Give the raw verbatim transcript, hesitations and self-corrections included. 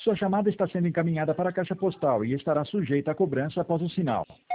Sua chamada está sendo encaminhada para a caixa postal e estará sujeita a cobrança após o sinal.